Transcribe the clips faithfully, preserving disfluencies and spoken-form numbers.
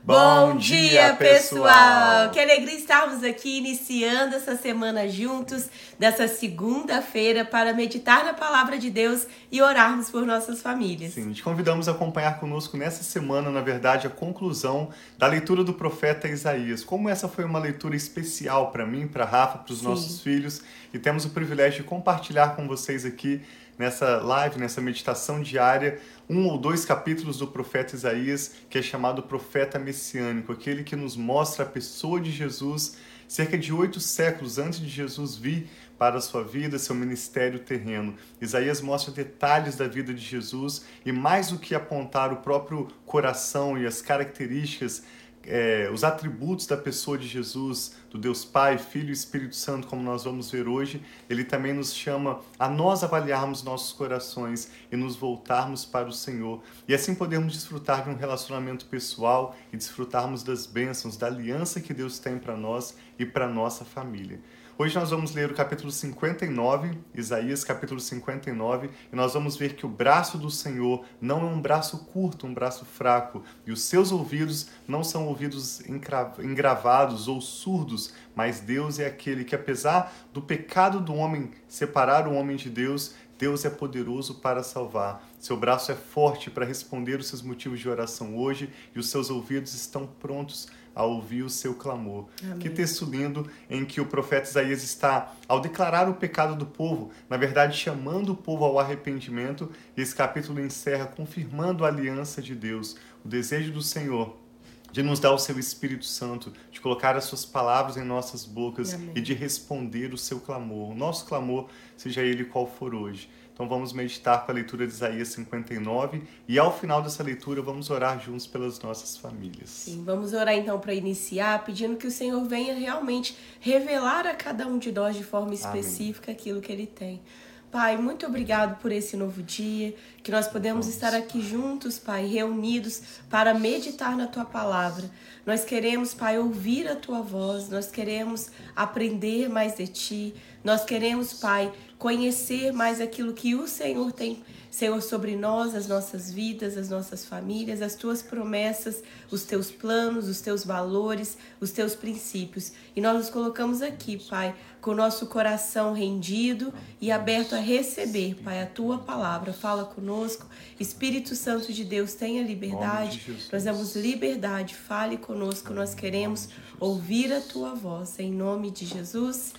Bom dia, pessoal! Que alegria estarmos aqui iniciando essa semana juntos, nessa segunda-feira, para meditar na Palavra de Deus e orarmos por nossas famílias. Sim, te convidamos a acompanhar conosco nessa semana, na verdade, a conclusão da leitura do profeta Isaías. Como essa foi uma leitura especial para mim, para Rafa, para os nossos filhos, e temos o privilégio de compartilhar com vocês aqui nessa live, nessa meditação diária, um ou dois capítulos do profeta Isaías, que é chamado profeta messiânico, aquele que nos mostra a pessoa de Jesus cerca de oito séculos antes de Jesus vir para a sua vida, seu ministério terreno. Isaías mostra detalhes da vida de Jesus e, mais do que apontar o próprio coração e as características, É, os atributos da pessoa de Jesus, do Deus Pai, Filho e Espírito Santo, como nós vamos ver hoje, ele também nos chama a nós avaliarmos nossos corações e nos voltarmos para o Senhor. E assim podemos desfrutar de um relacionamento pessoal e desfrutarmos das bênçãos, da aliança que Deus tem para nós e para nossa família. Hoje nós vamos ler o capítulo cinquenta e nove, Isaías capítulo cinquenta e nove, e nós vamos ver que o braço do Senhor não é um braço curto, um braço fraco, e os seus ouvidos não são ouvidos engravados ou surdos, mas Deus é aquele que, apesar do pecado do homem separar o homem de Deus, Deus é poderoso para salvar. Seu braço é forte para responder os seus motivos de oração hoje, e os seus ouvidos estão prontos a ouvir o seu clamor. Amém. Que texto lindo em que o profeta Isaías está, ao declarar o pecado do povo, na verdade chamando o povo ao arrependimento, e esse capítulo encerra confirmando a aliança de Deus, o desejo do Senhor de nos dar o seu Espírito Santo, de colocar as suas palavras em nossas bocas. Amém. E de responder o seu clamor, o nosso clamor, seja ele qual for hoje. Então vamos meditar com a leitura de Isaías cinquenta e nove e ao final dessa leitura vamos orar juntos pelas nossas famílias. Sim, vamos orar então para iniciar, pedindo que o Senhor venha realmente revelar a cada um de nós de forma específica. Amém. Aquilo que Ele tem. Pai, muito obrigado por esse novo dia, que nós podemos Vamos. estar aqui juntos, Pai, reunidos para meditar na Tua Palavra. Nós queremos, Pai, ouvir a Tua voz, nós queremos aprender mais de Ti, nós queremos, Pai, conhecer mais aquilo que o Senhor tem, Senhor, sobre nós, as nossas vidas, as nossas famílias, as Tuas promessas, os Teus planos, os Teus valores, os Teus princípios. E nós nos colocamos aqui, Pai, com o nosso coração rendido e aberto a receber, Pai, a Tua Palavra. Fala conosco. Espírito Santo de Deus, tenha liberdade. Nós damos liberdade. Fale conosco. Nós queremos ouvir a Tua voz. Em nome de Jesus.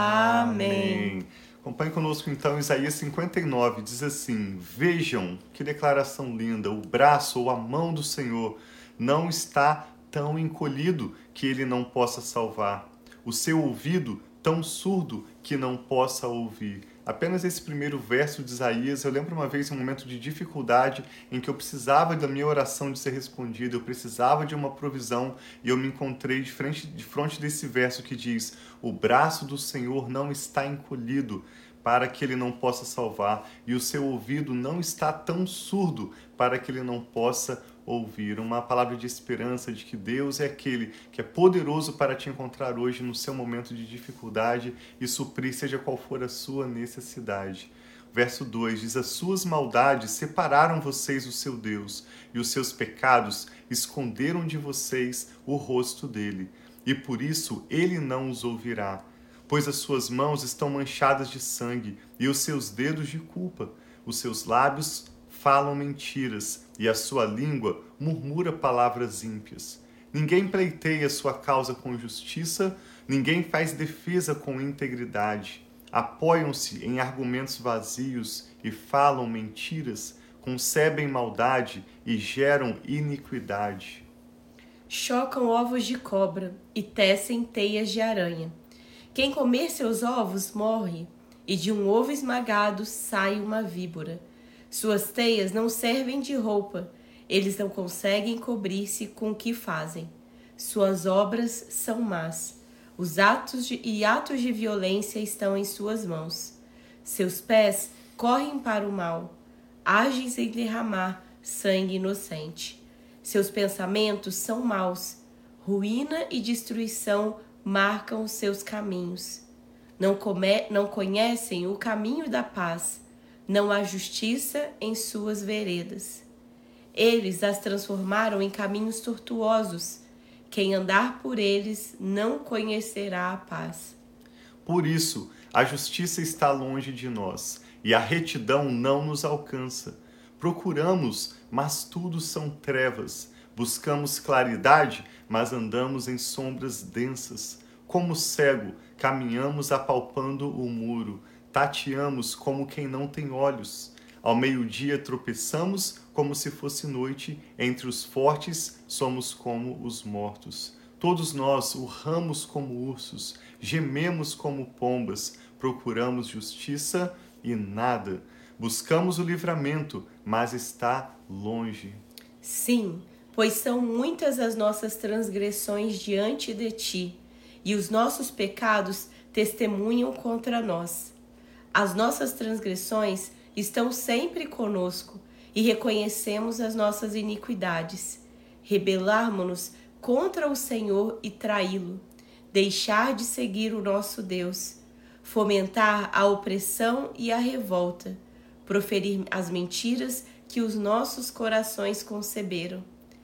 Amém. Amém. Acompanhe conosco então Isaías cinquenta e nove, diz assim: Vejam, que declaração linda, o braço ou a mão do Senhor não está tão encolhido que ele não possa salvar, o seu ouvido tão surdo que não possa ouvir. Apenas esse primeiro verso de Isaías, eu lembro uma vez um momento de dificuldade em que eu precisava da minha oração de ser respondida, eu precisava de uma provisão e eu me encontrei de frente, de frente desse verso que diz: o braço do Senhor não está encolhido para que ele não possa salvar, e o seu ouvido não está tão surdo para que ele não possa ouvir. Uma palavra de esperança de que Deus é aquele que é poderoso para te encontrar hoje no seu momento de dificuldade e suprir seja qual for a sua necessidade. Verso dois diz: as suas maldades separaram vocês do seu Deus, e os seus pecados esconderam de vocês o rosto dele, e por isso ele não os ouvirá. Pois as suas mãos estão manchadas de sangue e os seus dedos de culpa. Os seus lábios falam mentiras e a sua língua murmura palavras ímpias. Ninguém pleiteia sua causa com justiça, ninguém faz defesa com integridade. Apoiam-se em argumentos vazios e falam mentiras, concebem maldade e geram iniquidade. Chocam ovos de cobra e tecem teias de aranha. Quem comer seus ovos morre, e de um ovo esmagado sai uma víbora. Suas teias não servem de roupa, eles não conseguem cobrir-se com o que fazem. Suas obras são más, os atos de, e atos de violência estão em suas mãos. Seus pés correm para o mal, agem sem derramar sangue inocente. Seus pensamentos são maus, ruína e destruição marcam os seus caminhos. Não, come, não conhecem o caminho da paz, não há justiça em suas veredas. Eles as transformaram em caminhos tortuosos. Quem andar por eles não conhecerá a paz. Por isso, a justiça está longe de nós, e a retidão não nos alcança. Procuramos, mas tudo são trevas. Buscamos claridade, mas andamos em sombras densas. Como cego, caminhamos apalpando o muro. Tateamos como quem não tem olhos. Ao meio-dia tropeçamos como se fosse noite. Entre os fortes somos como os mortos. Todos nós urramos como ursos, gememos como pombas, procuramos justiça e nada. Buscamos o livramento, mas está longe. Sim, pois são muitas as nossas transgressões diante de ti, e os nossos pecados testemunham contra nós. As nossas transgressões estão sempre conosco, e reconhecemos as nossas iniquidades. Rebelarmo-nos contra o Senhor e traí-lo, deixar de seguir o nosso Deus, fomentar a opressão e a revolta, proferir as mentiras que os nossos corações conceberam.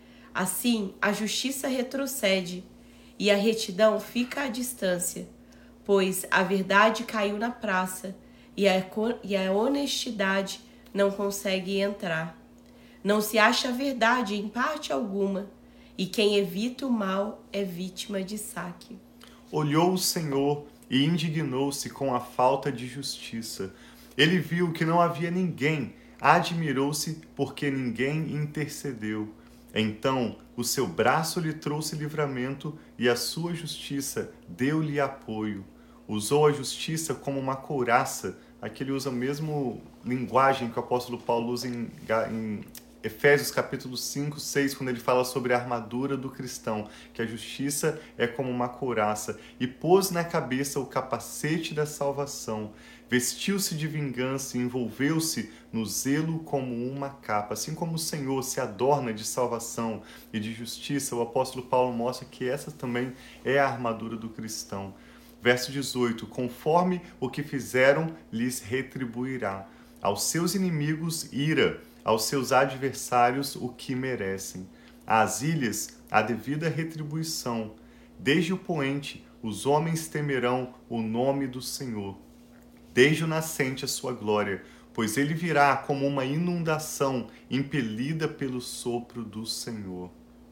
Assim, a justiça retrocede e a retidão fica à distância, pois a verdade caiu na praça e a, e a honestidade não consegue entrar. Não se acha verdade em parte alguma, e quem evita o mal é vítima de saque. Olhou o Senhor e indignou-se com a falta de justiça. Ele viu que não havia ninguém, admirou-se porque ninguém intercedeu. Então o seu braço lhe trouxe livramento e a sua justiça deu-lhe apoio. Usou a justiça como uma couraça. Aqui ele usa a mesma linguagem que o apóstolo Paulo usa em, em Efésios capítulo cinco, seis, quando ele fala sobre a armadura do cristão, que a justiça é como uma couraça, e pôs na cabeça o capacete da salvação, vestiu-se de vingança e envolveu-se no zelo como uma capa. Assim como o Senhor se adorna de salvação e de justiça, o apóstolo Paulo mostra que essa também é a armadura do cristão. Verso dezoito, conforme o que fizeram, lhes retribuirá. Aos seus inimigos, ira, aos seus adversários o que merecem. Às ilhas, a devida retribuição. Desde o poente, os homens temerão o nome do Senhor. Desde o nascente a sua glória, pois ele virá como uma inundação impelida pelo sopro do Senhor.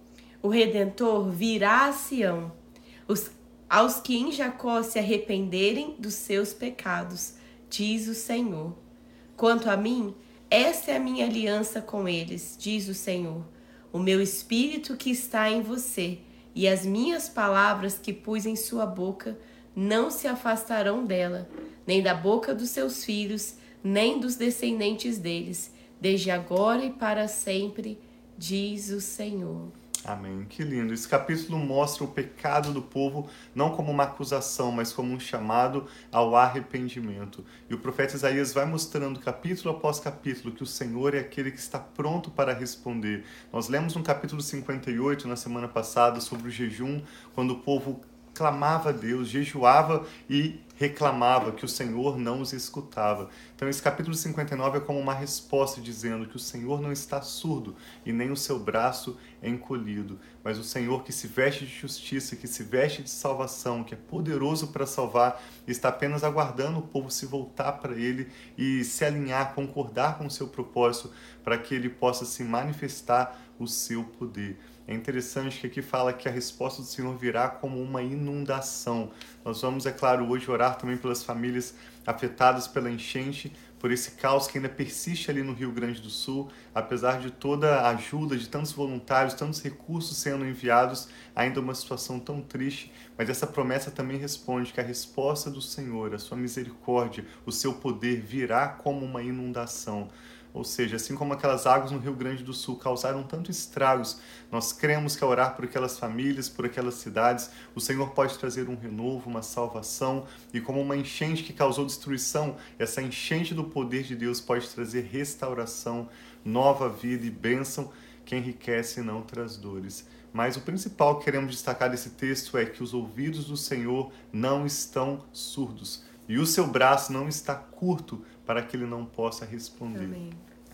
O Redentor virá a Sião, os, aos que em Jacó se arrependerem dos seus pecados, diz o Senhor. Quanto a mim, esta é a minha aliança com eles, diz o Senhor. O meu espírito que está em você e as minhas palavras que pus em sua boca não se afastarão dela, nem da boca dos seus filhos, nem dos descendentes deles, desde agora e para sempre, diz o Senhor. Amém. Que lindo. Esse capítulo mostra o pecado do povo não como uma acusação, mas como um chamado ao arrependimento. E o profeta Isaías vai mostrando capítulo após capítulo que o Senhor é aquele que está pronto para responder. Nós lemos no capítulo cinquenta e oito, na semana passada, sobre o jejum, quando o povo clamava a Deus, jejuava e reclamava que o Senhor não os escutava. Então esse capítulo cinquenta e nove é como uma resposta dizendo que o Senhor não está surdo e nem o seu braço é encolhido, mas o Senhor que se veste de justiça, que se veste de salvação, que é poderoso para salvar, está apenas aguardando o povo se voltar para Ele e se alinhar, concordar com o seu propósito, para que Ele possa se manifestar o seu poder. É interessante que aqui fala que a resposta do Senhor virá como uma inundação. Nós vamos, é claro, hoje orar também pelas famílias afetadas pela enchente, por esse caos que ainda persiste ali no Rio Grande do Sul, apesar de toda a ajuda de tantos voluntários, tantos recursos sendo enviados, ainda uma situação tão triste, mas essa promessa também responde que a resposta do Senhor, a sua misericórdia, o seu poder virá como uma inundação. Ou seja, assim como aquelas águas no Rio Grande do Sul causaram tanto estragos, nós cremos que ao orar por aquelas famílias, por aquelas cidades, o Senhor pode trazer um renovo, uma salvação, e como uma enchente que causou destruição, essa enchente do poder de Deus pode trazer restauração, nova vida e bênção que enriquece e não traz dores. Mas o principal que queremos destacar desse texto é que os ouvidos do Senhor não estão surdos e o seu braço não está curto para que ele não possa responder. Amém.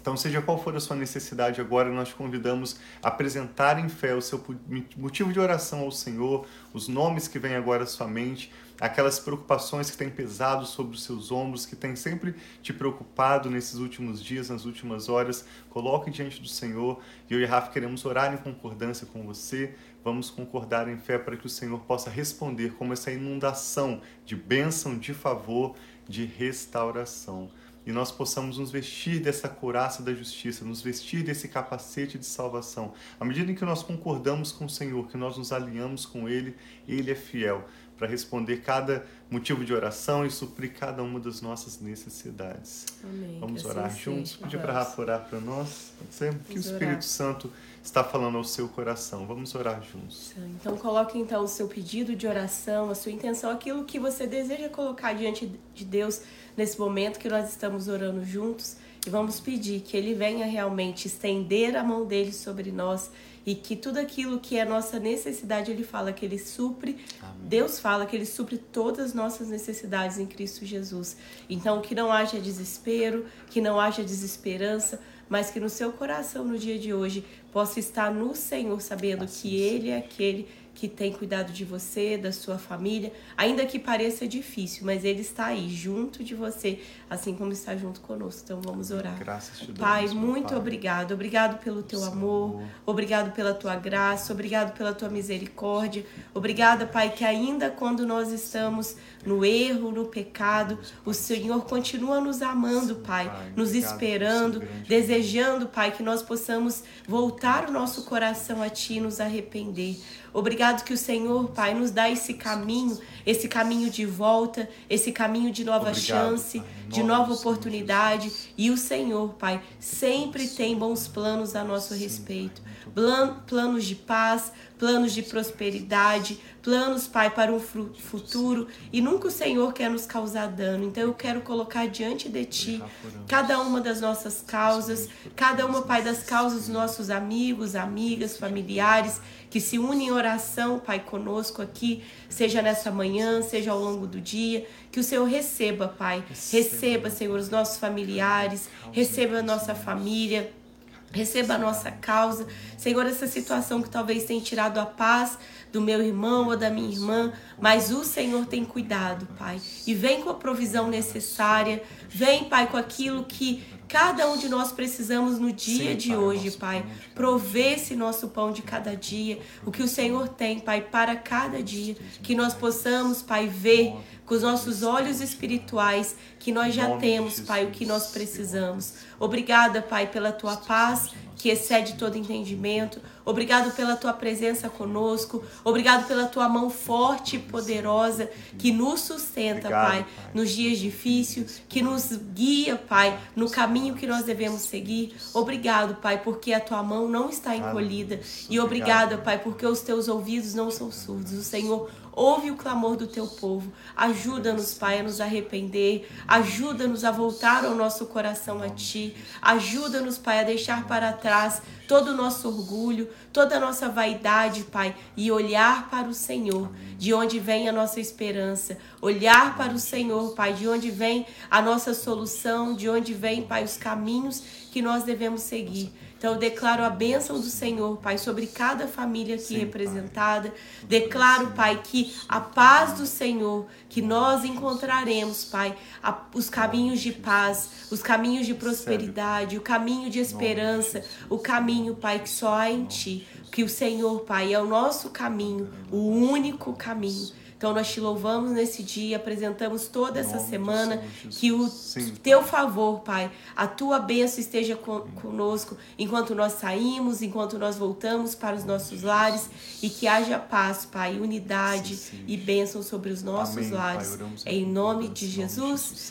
Então, seja qual for a sua necessidade agora, nós te convidamos a apresentar em fé o seu motivo de oração ao Senhor, os nomes que vêm agora à sua mente, aquelas preocupações que têm pesado sobre os seus ombros, que têm sempre te preocupado nesses últimos dias, nas últimas horas. Coloque diante do Senhor. E eu e a Rafa queremos orar em concordância com você. Vamos concordar em fé para que o Senhor possa responder como essa inundação de bênção, de favor, de restauração. E nós possamos nos vestir dessa couraça da justiça, nos vestir desse capacete de salvação. À medida em que nós concordamos com o Senhor, que nós nos alinhamos com Ele, Ele é fiel para responder cada motivo de oração e suprir cada uma das nossas necessidades. Amém. Vamos que orar assim juntos? seja. Pedir para a Rafa orar para nós? Pode ser? O que o Vamos Espírito orar. Santo está falando ao seu coração. Vamos orar juntos. Então coloque então o seu pedido de oração, a sua intenção, aquilo que você deseja colocar diante de Deus nesse momento que nós estamos orando juntos, e vamos pedir que Ele venha realmente estender a mão dele sobre nós e que tudo aquilo que é nossa necessidade, Ele fala que Ele supre. Amém. Deus fala que Ele supre todas as nossas necessidades em Cristo Jesus. Então que não haja desespero, que não haja desesperança, mas que no seu coração no dia de hoje possa estar no Senhor, sabendo assim, que Ele é aquele que tem cuidado de você, da sua família, ainda que pareça difícil, mas Ele está aí, junto de você, assim como está junto conosco. Então vamos orar. Graças te damos, Pai, muito Pai. obrigado. Obrigado pelo Teu amor, obrigado pela Tua graça, obrigado pela Tua misericórdia. Obrigada, Pai, que ainda quando nós estamos no erro, no pecado, o Senhor continua nos amando, Pai, nos esperando, desejando, Pai, que nós possamos voltar o nosso coração a Ti e nos arrepender. Obrigado que o Senhor, Pai, nos dá esse caminho, esse caminho de volta, esse caminho de nova Obrigado, chance, Pai, de nova oportunidade. E o Senhor, Pai, sempre tem bons planos a nosso Sim, respeito. Pai, planos de paz, planos de prosperidade, planos, Pai, para um futuro. E nunca o Senhor quer nos causar dano. Então eu quero colocar diante de Ti cada uma das nossas causas, cada uma, Pai, das causas dos nossos amigos, amigas, familiares, que se unem em oração, Pai, conosco aqui, seja nessa manhã, seja ao longo do dia, que o Senhor receba, Pai, receba, Senhor, os nossos familiares, receba a nossa família, receba a nossa causa. Senhor, essa situação que talvez tenha tirado a paz do meu irmão ou da minha irmã, mas o Senhor tem cuidado, Pai, e vem com a provisão necessária, vem, Pai, com aquilo que cada um de nós precisamos no dia Sim, de pai, hoje, Pai. Prover esse nosso pão de cada dia, o que o Senhor tem, Pai, para cada dia. Que nós possamos, Pai, ver com os nossos olhos espirituais que nós já temos, Pai, o que nós precisamos. Obrigada, Pai, pela Tua paz, que excede todo entendimento. Obrigado pela Tua presença conosco. Obrigado pela Tua mão forte e poderosa que nos sustenta, Obrigado, Pai, pai, nos dias difíceis, que nos guia, Pai, no caminho que nós devemos seguir. Obrigado, Pai, porque a Tua mão não está encolhida. E obrigada, Pai, porque os Teus ouvidos não são surdos. O Senhor ouve o clamor do Teu povo. Ajuda-nos, Pai, a nos arrepender. Ajuda-nos a voltar ao nosso coração a Ti. Ajuda-nos, Pai, a deixar para trás todo o nosso orgulho, toda a nossa vaidade, Pai, e olhar para o Senhor, de onde vem a nossa esperança. Olhar para o Senhor, Pai, de onde vem a nossa solução, de onde vem, Pai, os caminhos que nós devemos seguir. Então eu declaro a bênção do Senhor, Pai, sobre cada família aqui Sim, representada. Pai. Declaro, Pai, que a paz do Senhor, que nós encontraremos, Pai, a, os caminhos de paz, os caminhos de prosperidade, o caminho de esperança, o caminho, Pai, que só há em Ti. Que o Senhor, Pai, é o nosso caminho, o único caminho. Então nós Te louvamos nesse dia, apresentamos toda essa semana, que o Teu favor, Pai, a Tua bênção esteja conosco enquanto nós saímos, enquanto nós voltamos para os nossos lares, e que haja paz, Pai, unidade e bênção sobre os nossos lares. Em nome de Jesus.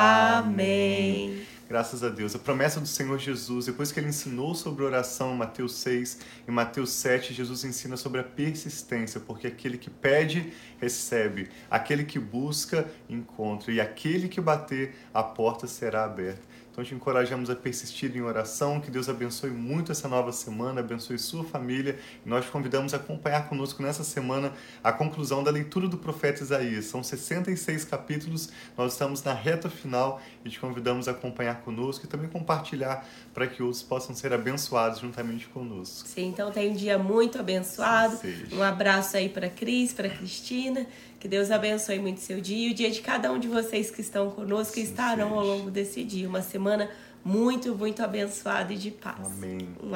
Amém. Graças a Deus. A promessa do Senhor Jesus, depois que Ele ensinou sobre oração em Mateus seis e Mateus sete, Jesus ensina sobre a persistência, porque aquele que pede, recebe. Aquele que busca, encontra. E aquele que bater, a porta será aberta. Então te encorajamos a persistir em oração, que Deus abençoe muito essa nova semana, abençoe sua família. E nós te convidamos a acompanhar conosco nessa semana a conclusão da leitura do profeta Isaías. São sessenta e seis capítulos, nós estamos na reta final e te convidamos a acompanhar conosco e também compartilhar para que outros possam ser abençoados juntamente conosco. Sim, então tem um dia muito abençoado. Sim, um abraço aí para Cris, para Cristina. Que Deus abençoe muito seu dia e o dia de cada um de vocês que estão conosco e estarão ao longo desse dia. Uma semana muito, muito abençoada e de paz. Amém. Um